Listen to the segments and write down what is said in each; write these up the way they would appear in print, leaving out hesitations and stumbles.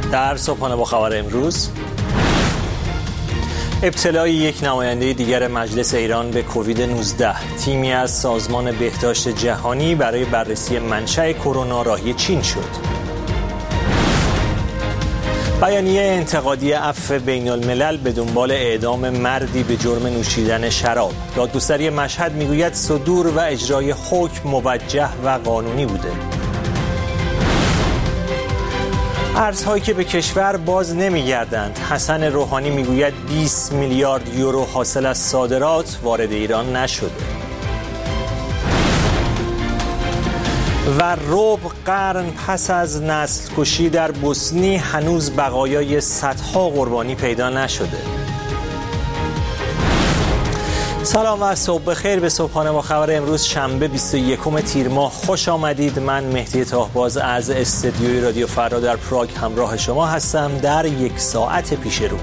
در صبحانه با خبر امروز، ابتلای یک نماینده دیگر مجلس ایران به کووید 19. تیمی از سازمان بهداشت جهانی برای بررسی منشأ کرونا راهی چین شد. بیانیه انتقادی عفو بین الملل به دنبال اعدام مردی به جرم نوشیدن شراب. دادگستری مشهد میگوید صدور و اجرای حکم موجه و قانونی بوده. ارزهایی که به کشور باز نمیگردند. حسن روحانی میگوید 20 میلیارد یورو حاصل از صادرات وارد ایران نشده. و ربع قرن پس از نسل کشی در بوسنی هنوز بقایای صدها قربانی پیدا نشده. سلام و صبح بخیر. به صبحانه با خبر امروز شنبه 21 تیر ماه خوش آمدید. من مهدی طاهباز از استدیوی رادیو فردا در پراگ همراه شما هستم در یک ساعت پیش رو.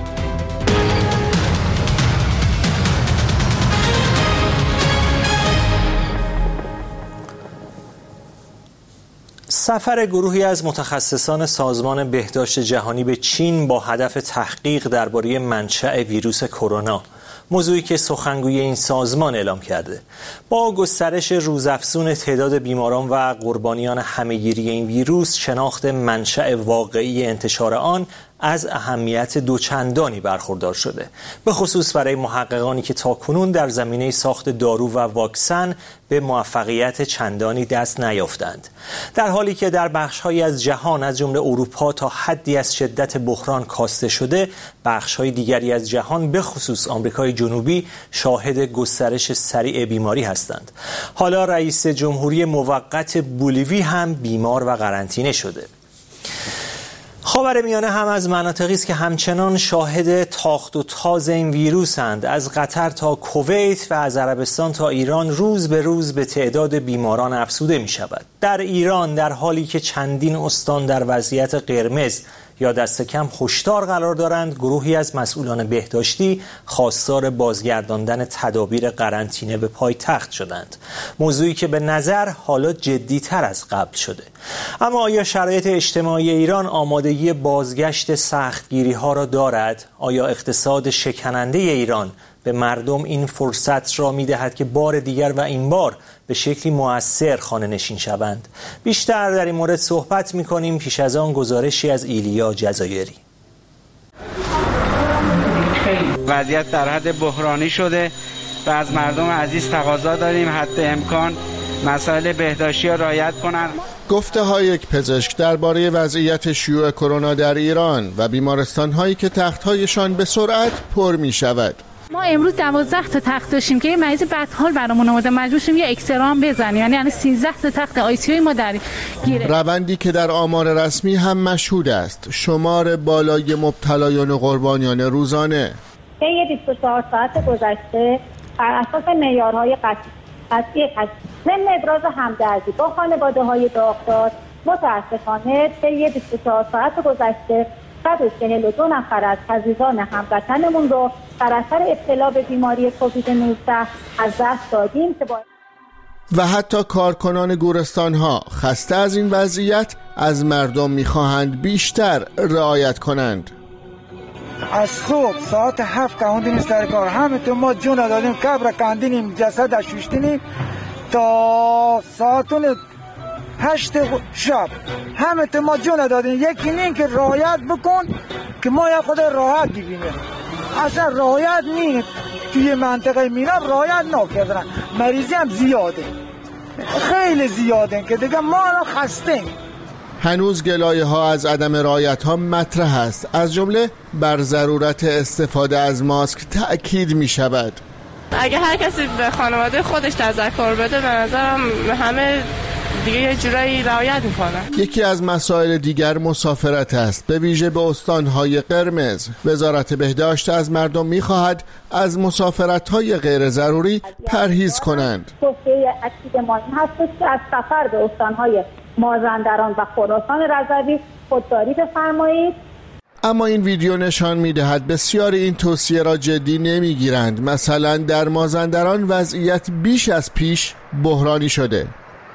سفر گروهی از متخصصان سازمان بهداشت جهانی به چین با هدف تحقیق درباره منشأ ویروس کرونا، موضوعی که سخنگوی این سازمان اعلام کرده. با گسترش روزافزون تعداد بیماران و قربانیان همه‌گیری این ویروس، شناخت منشأ واقعی انتشار آن از اهمیت دوچندانی برخوردار شده، به خصوص برای محققانی که تاکنون در زمینه ساخت دارو و واکسن به موفقیت چندانی دست نیافتند. در حالی که در بخش‌هایی از جهان از جمله اروپا تا حدی از شدت بحران کاسته شده، بخش‌های دیگری از جهان به خصوص آمریکای جنوبی شاهد گسترش سریع بیماری هستند. حالا رئیس جمهوری موقت بولیوی هم بیمار و قرنطینه شده. خاورمیانه هم از مناطقی است که همچنان شاهد تاخت و تاز این ویروسند. از قطر تا کویت و از عربستان تا ایران روز به روز به تعداد بیماران افزوده می شود. در ایران در حالی که چندین استان در وضعیت قرمز یا دست کم هشدار قرار دارند، گروهی از مسئولان بهداشتی خواستار بازگرداندن تدابیر قرنطینه به پایتخت شدند، موضوعی که به نظر حالا جدی‌تر از قبل شده. اما آیا شرایط اجتماعی ایران آمادگی بازگشت سختگیری‌ها را دارد؟ آیا اقتصاد شکننده ایران به مردم این فرصت را می‌دهد که بار دیگر و این بار به شکلی مؤثر خانه نشین شوند؟ بیشتر در این مورد صحبت می‌کنیم. پیش از آن گزارشی از ایلیا جزایری. وضعیت در حد بحرانی شده و از مردم عزیز تقاضا داریم حتی امکان مسائل بهداشتی را رعایت کنند. گفته های یک پزشک درباره وضعیت شیوع کرونا در ایران و بیمارستان هایی که تخت‌هایشان به سرعت پر می شود. ما امروز 12 تا تخت داشتیم که یه مریض بدحال برامون اومد، مجبور شدیم یه اکسرام بزنیم، یعنی 13 تا تخت آی سی یو ما در گیره. روندی که در آمار رسمی هم مشهود است. شمار بالای مبتلایان و قربانیان روزانه طی 24 ساعت گذشته بر اساس معیارهای قطعی ضمن ابراز همدردی با خانواده‌های داغدار، متاسفانه طی 24 ساعت گذشته 142 نفر از عزیزان هموطنمون رو در اثر ابتلا به بیماری کووید 19 از دست دادیم که و حتی کارکنان گورستان‌ها خسته از این وضعیت از مردم می‌خواهند بیشتر رعایت کنند. از صبح ساعت 7 کندیم سر کار، همه ما جون دادیم، قبر کندیم، جسد شوشتیم تا ساعت 8 شب، همه ما جون دادیم. یکی این که رعایت بکن که ما یا خود راحت ببینیم. اصلا رعایت نیم توی منطقه مینا رعایت نکردن، مریضی هم زیاده، خیلی زیاده که دیگه ما را خستیم. هنوز گلایه ها از عدم رعایت ها مطرح است، از جمله بر ضرورت استفاده از ماسک تأکید می شود. اگه هر کسی به خانواده خودش تذکر بده به نظرم همه دیگه یه جورایی رعایت میکنن. یکی از مسائل دیگر مسافرت است، به ویژه به استانهای قرمز. وزارت بهداشت از مردم میخواهد از مسافرت‌های غیر ضروری پرهیز کنند. توصیه اکید ما این هست که از سفر به استانهای مازندران و خراسان رضوی خودداری بفرمایید. اما این ویدیو نشان می‌دهد بسیاری این توصیه را جدی نمی‌گیرند. مثلا در مازندران وضعیت بیش از پیش بحرانی شده.